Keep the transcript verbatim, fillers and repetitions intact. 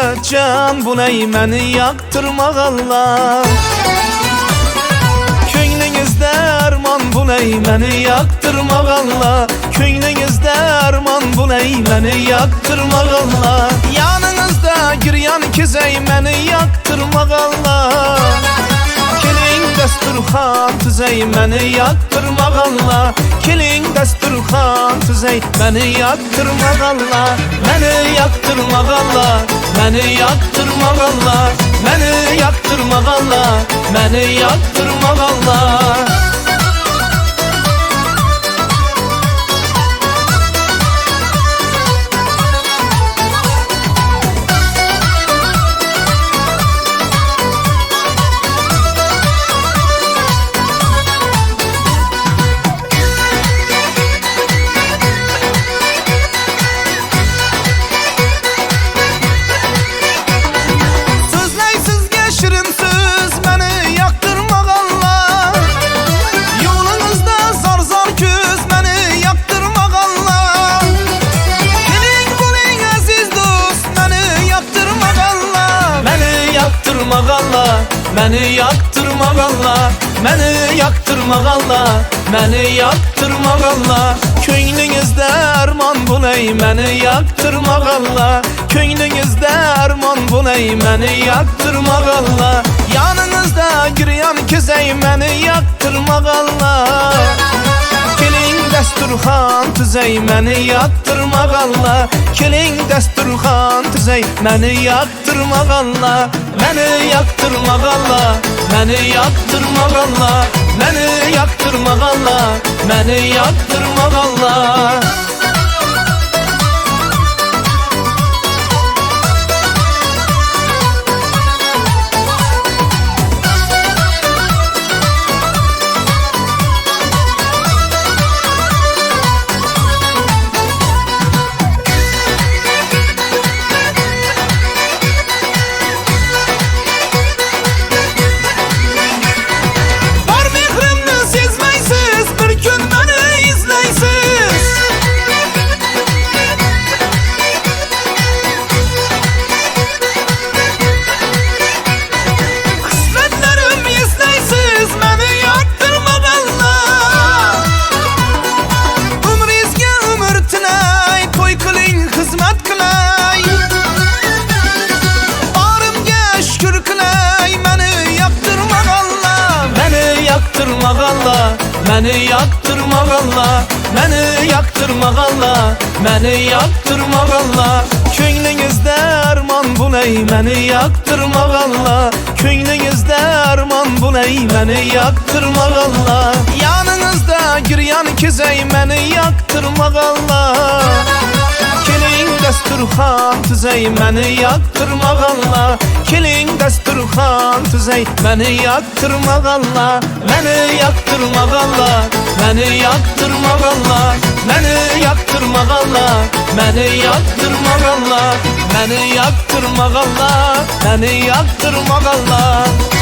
can bu ney məni yaktırmaq Allah. Könlünüzdə arman bu ney məni yaktırmaq Allah. Könlünüzdə arman bu ney məni yaktırmaq Allah. Yanınızda giryan kizey məni yaktırmaq Allah. Kelin dəsturxan tüzey məni yaktırmaq Allah. Kelin dəsturxan tüzey məni yaktırmaq Allah. Məni yaktırmaq Allah. Məni yaktırmaq Allah. Məni yaktırmaq Allah. Məni yaktırmaq Allah. Məni yaktırmaq Allah, məni yaktırmaq Allah, məni yaktırmaq Allah. Könlünüzdə arman bu ney məni yaktırmaq Allah. Könlünüzdə arman bu ney məni yaktırmaq Allah. Yanınızda giryan kizey məni yaktırmaq Allah. Kelin dəsturxan tüzey məni yaktırmaq Allah. Kelin dəsturxan tüzey məni yaktırmaq Allah. Məni yaktırmaq Allah. Məni yaktırmaq Allah. Məni yaktırmaq Allah. Məni yaktırmaq Allah. Məni yaktırmaq Allah, məni yaktırmaq Allah, məni yaktırmaq Allah. Könlünüzdə arman bu ney məni yaktırmaq Allah. Könlünüzdə arman bu ney məni yaktırmaq Allah. Yanınızda giryan kizey məni yaktırmaq Allah. Kelin dəsturxan tüzey məni yaktırmaq Allah. Kelin dəsturxan tüzey məni yaktırmaq Allah. Məni yaktırmaq Allah. Məni yaktırmaq Allah. Məni yaktırmaq Allah. Məni yaktırmaq Allah. Məni yaktırmaq Allah. Məni yaktırmaq Allah.